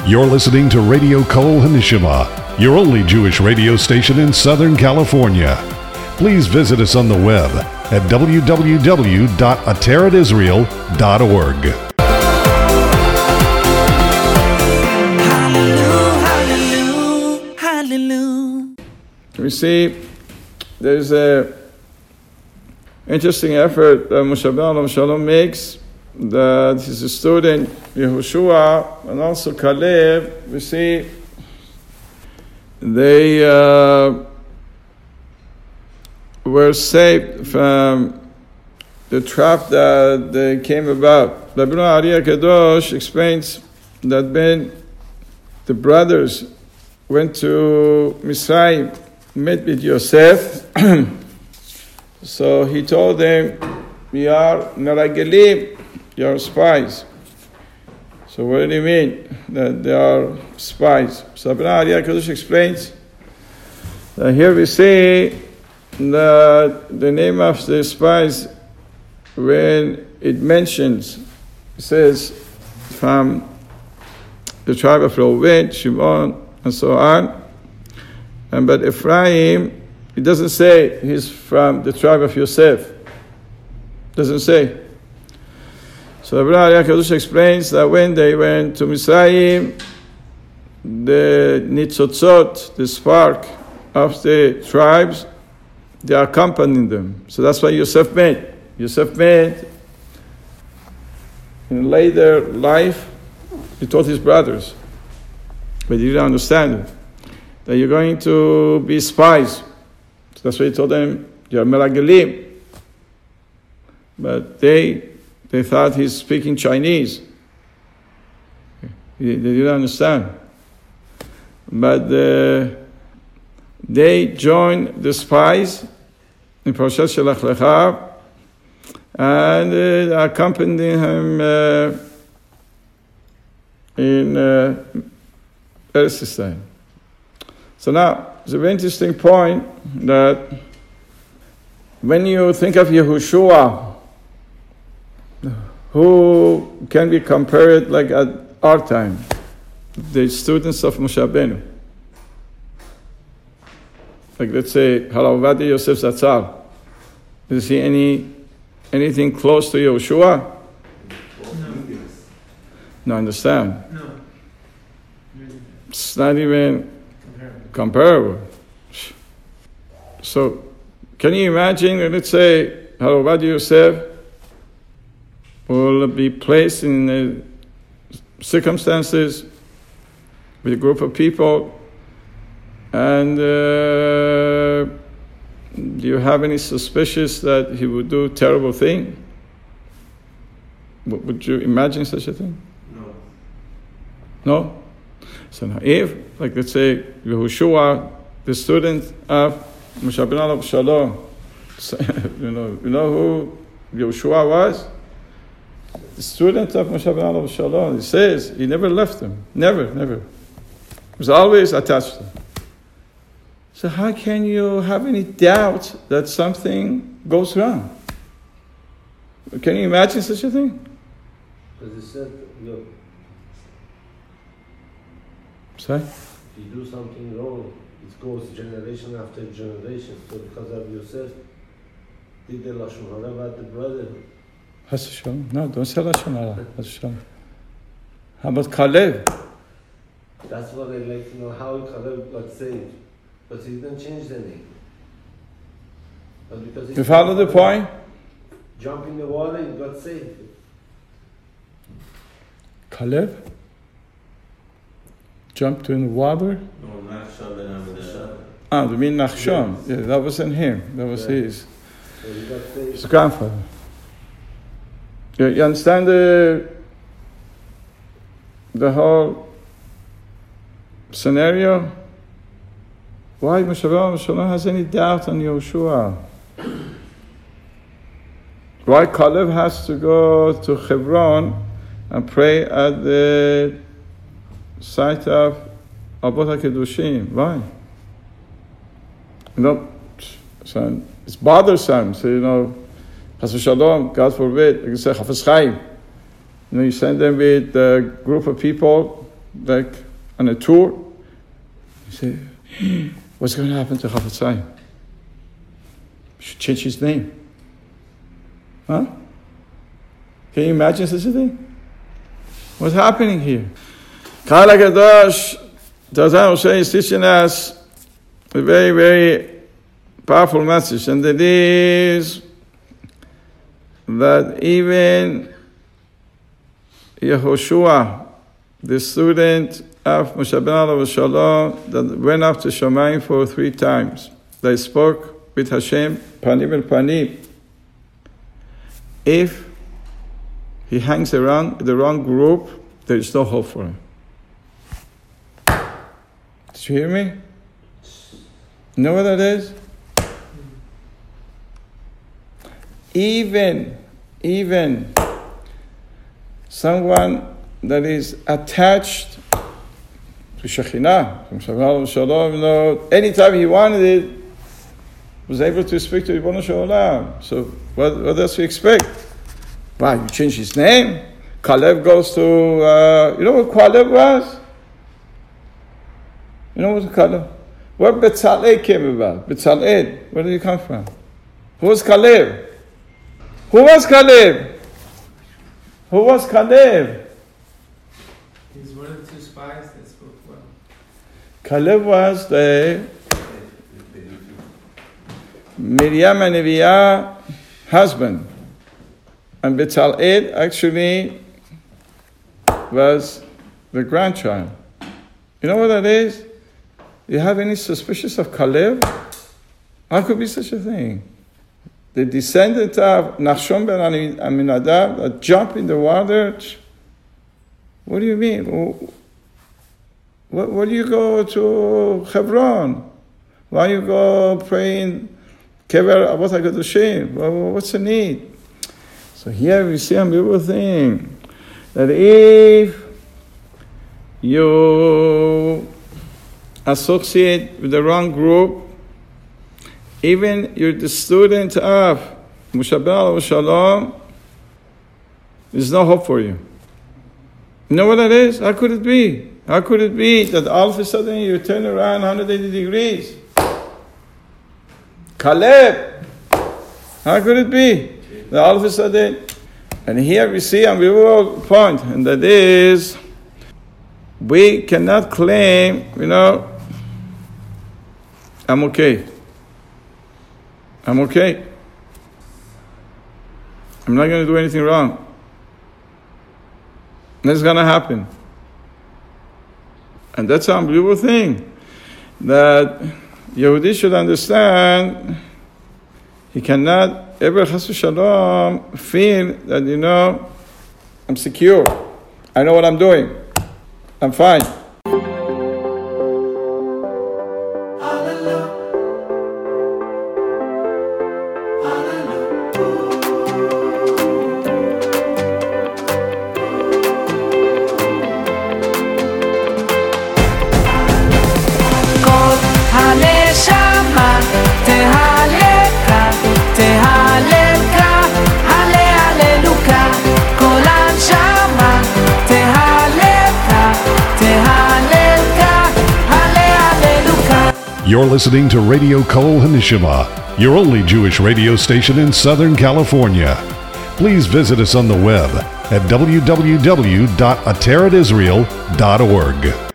You're listening to Radio Kol Hanishima, your only Jewish radio station in Southern California. Please visit us on the web at www.ateratisrael.org. Hallelujah, hallelujah. We see there's a interesting effort that Moshe Rabbeinu Shalom makes, that his student Yehoshua and also Caleb, we see they were saved from the trap that they came about. Rabbi Ari HaKadosh explains that when the brothers went to Mitzrayim, met with Yosef, so he told them, "We are meragelim, you are spies." So what did he mean that they are spies? So Rabbi Ari HaKadosh explains that here we see that the name of the spies, when it mentions, it says from the tribe of Reuven, Shimon, and so on. And but Ephraim, it doesn't say he's from the tribe of Yosef. Doesn't say. So Rabbi Ari HaKadosh explains that when they went to Mitzrayim, the nitzotzot, the spark of the tribes, they accompanied them. So that's why Yosef made. Yosef made, in later life, he taught his brothers, but he didn't understand it, that you're going to be spies. So that's why he told them, you're meragelim. But they thought he's speaking Chinese. They didn't understand. But they joined the spies in Parashat Shelach Lecha, and accompanied him in Eretz Yisrael. So now, it's a very interesting point that when you think of Yehoshua, who can be compared like at our time, the students of Moshe Rabbeinu. Like let's say, Harav Ovadia Yosef Zatzal. Do you see anything close to Yehoshua? No, understand? No. It's not even comparable. So, can you imagine, let's say, Harav Ovadia Yosef will be placed in circumstances with a group of people, and do you have any suspicions that he would do a terrible thing? Would you imagine such a thing? No. No? So now if, like let's say, Yehoshua, the student of Moshe Rabbeinu Shalom, you know who Yehoshua was? The student of Moshe Rabbeinu Shalom, he says, he never left him. Never. He was always attached to him. So how can you have any doubt that something goes wrong? Can you imagine such a thing? Because he said, look, Sorry? if you do something wrong, it goes generation after generation. So because of Yosef, did the Lashon Hara about the brother? Has Shalom. No, don't say Lashon Hara. Has Shalom. How about Caleb? That's what I'd like to know, how Caleb got saved. But he didn't change the name. But because You follow the point? Jump in the water, he got saved. Caleb jumped in the water. No, Nachshon ben Amminadab. You mean Nachshon? Yeah, that wasn't him. That was his So he got saved. his grandfather. You understand the whole scenario? Why Moshe Rabbeinu has any doubt on Yehoshua? Why Caleb has to go to Hebron and pray at the site of Avot HaKedoshim? Why? So it's bothersome. So, Chas v'shalom, God forbid, like you say, Chafetz Chaim. You send them with a group of people like on a tour. You say, what's going to happen to Chafetz Chaim? We should change his name. Huh? Can you imagine such a thing? What's happening here? Kal HaKadosh, Tazan Moshe is teaching us a very, very powerful message, and it is that even Yehoshua, the student of Moshe Rabbeinu Shalom, that went up to Shamayim for 3 times. They spoke with Hashem, panim el panim. If he hangs around the wrong group, there is no hope for him. Did you hear me? You know what that is? Even someone that is attached to Shekhinah, from Shalom, anytime he wanted it, was able to speak to Ribono Shel Olam. So what else we expect? Wow, you change his name? Kalev goes to, you know what Kalev was? You know what Kalev? Where Betzalel came about? Betzalel, where did he come from? Who was Kalev? Who was Kalev? Who was Kalev? He's one of the 2 spies that spoke well. Kalev was the Miriam HaNeviah husband. And Betzalel actually was the grandchild. You know what that is? Do you have any suspicions of Kalev? How could be such a thing? The descendant of Nachshon ben Aminadab that jumped in the water. What do you mean? Why do you go to Hebron? Why you go praying Kever Avot HaKadoshim? What's the need? So here we see a beautiful thing, that if you associate with the wrong group, even you're the student of Moshe Rabbeinu Shalom, there's no hope for you. You know what that is? How could it be? How could it be that all of a sudden you turn around 180 degrees? Caleb! How could it be? That all of a sudden, and here we see a beautiful point, and that is, we cannot claim, I'm okay. I'm okay. I'm not going to do anything wrong. That's going to happen. And that's an unbelievable thing, that Yehudi should understand he cannot ever, chas v'shalom, feel that, I'm secure. I know what I'm doing. I'm fine. You're listening to Radio Kol Hanishima, your only Jewish radio station in Southern California. Please visit us on the web at www.ateretisrael.org.